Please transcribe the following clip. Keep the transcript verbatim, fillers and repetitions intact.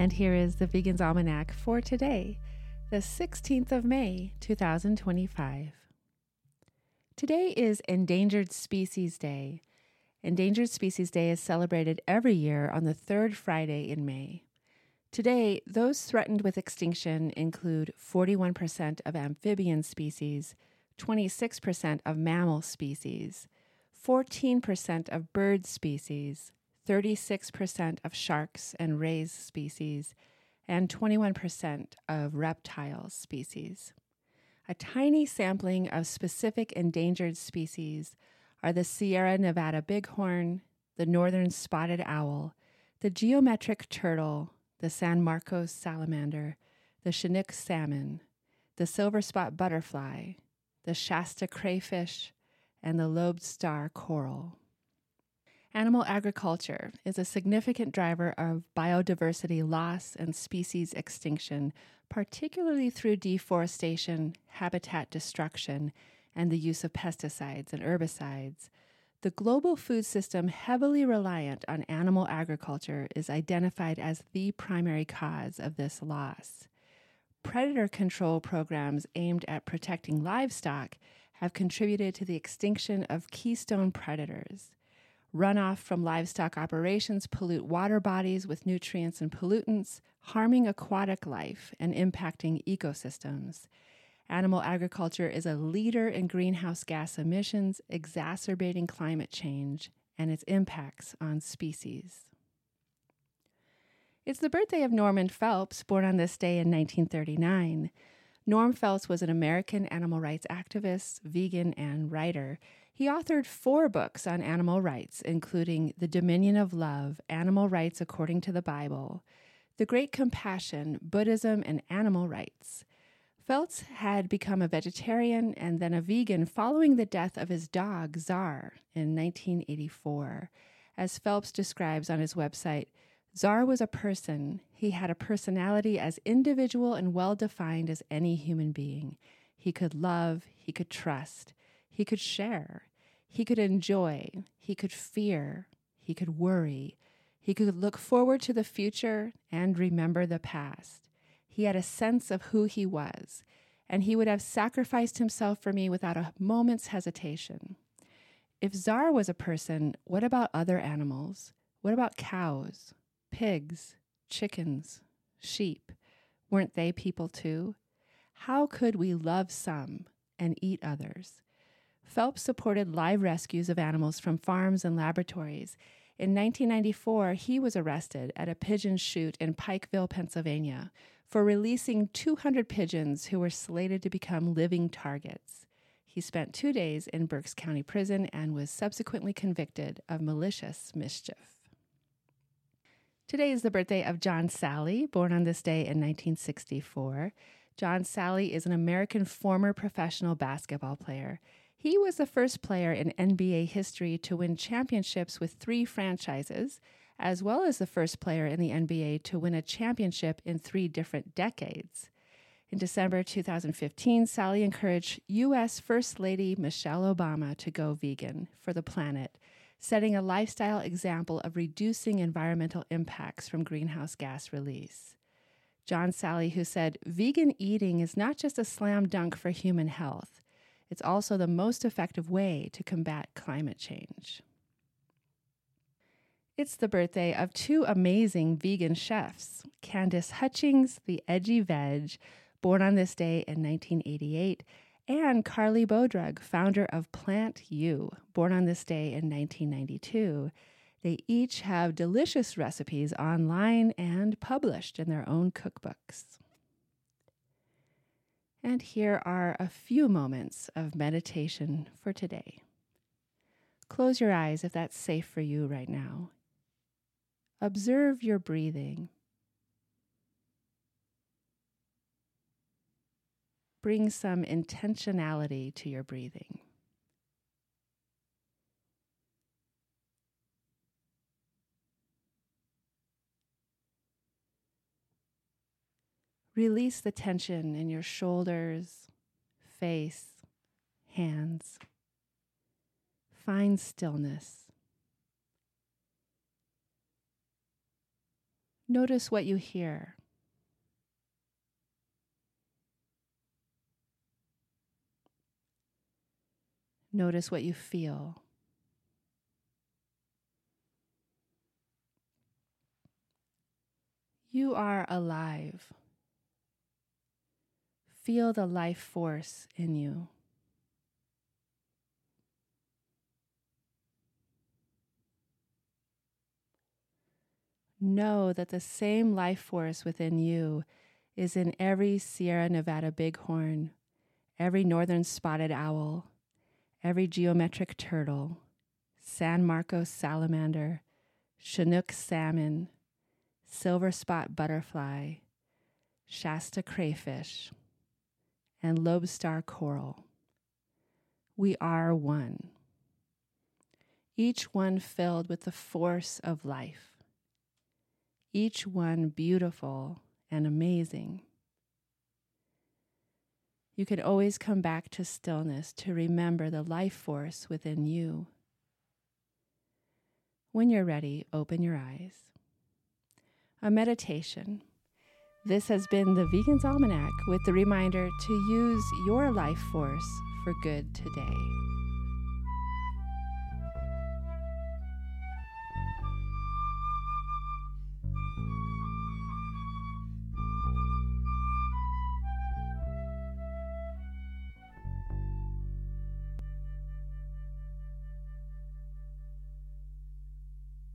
And here is the Vegan's Almanac for today, the sixteenth of May, two thousand twenty-five. Today is Endangered Species Day. Endangered Species Day is celebrated every year on the third Friday in May. Today, those threatened with extinction include forty-one percent of amphibian species, twenty-six percent of mammal species, fourteen percent of bird species, thirty-six percent of sharks and rays species, and twenty-one percent of reptile species. A tiny sampling of specific endangered species are the Sierra Nevada bighorn, the northern spotted owl, the geometric turtle, the San Marcos salamander, the Chinook salmon, the silver spot butterfly, the Shasta crayfish, and the lodestar coral. Animal agriculture is a significant driver of biodiversity loss and species extinction, particularly through deforestation, habitat destruction, and the use of pesticides and herbicides. The global food system heavily reliant on animal agriculture is identified as the primary cause of this loss. Predator control programs aimed at protecting livestock have contributed to the extinction of keystone predators. Runoff from livestock operations pollute water bodies with nutrients and pollutants, harming aquatic life and impacting ecosystems. Animal agriculture is a leader in greenhouse gas emissions, exacerbating climate change and its impacts on species. It's the birthday of Norman Phelps, born on this day in nineteen thirty-nine. Norm Phelps was an American animal rights activist, vegan, and writer. He authored four books on animal rights, including The Dominion of Love, Animal Rights According to the Bible, The Great Compassion, Buddhism and Animal Rights. Phelps had become a vegetarian and then a vegan following the death of his dog, Czar, in nineteen eighty-four. As Phelps describes on his website, Czar was a person. He had a personality as individual and well-defined as any human being. He could love, he could trust, he could share, he could enjoy, he could fear, he could worry, he could look forward to the future and remember the past. He had a sense of who he was, and he would have sacrificed himself for me without a moment's hesitation. If Czar was a person, what about other animals? What about cows? Pigs, chickens, sheep, weren't they people too? How could we love some and eat others? Phelps supported live rescues of animals from farms and laboratories. In nineteen ninety-four, he was arrested at a pigeon shoot in Pikeville, Pennsylvania, for releasing two hundred pigeons who were slated to become living targets. He spent two days in Berks County Prison and was subsequently convicted of malicious mischief. Today is the birthday of John Salley, born on this day in nineteen sixty-four. John Salley is an American former professional basketball player. He was the first player in N B A history to win championships with three franchises, as well as the first player in the N B A to win a championship in three different decades. In December two thousand fifteen, Salley encouraged U S First Lady Michelle Obama to go vegan for the planet, setting a lifestyle example of reducing environmental impacts from greenhouse gas release. John Salley, who said, "Vegan eating is not just a slam dunk for human health. It's also the most effective way to combat climate change." It's the birthday of two amazing vegan chefs, Candice Hutchings, the Edgy Veg, born on this day in nineteen eighty-eight, and Carly Bodrug, founder of Plant U, born on this day in nineteen ninety-two. They each have delicious recipes online and published in their own cookbooks. And here are a few moments of meditation for today. Close your eyes if that's safe for you right now. Observe your breathing. Bring some intentionality to your breathing. Release the tension in your shoulders, face, hands. Find stillness. Notice what you hear. Notice what you feel. You are alive. Feel the life force in you. Know that the same life force within you is in every Sierra Nevada bighorn, every northern spotted owl, every geometric turtle, San Marcos salamander, Chinook salmon, silver spot butterfly, Shasta crayfish, and lobestar coral. We are one, each one filled with the force of life. Each one beautiful and amazing. You can always come back to stillness to remember the life force within you. When you're ready, open your eyes. A meditation. This has been the Vegan's Almanac with the reminder to use your life force for good today.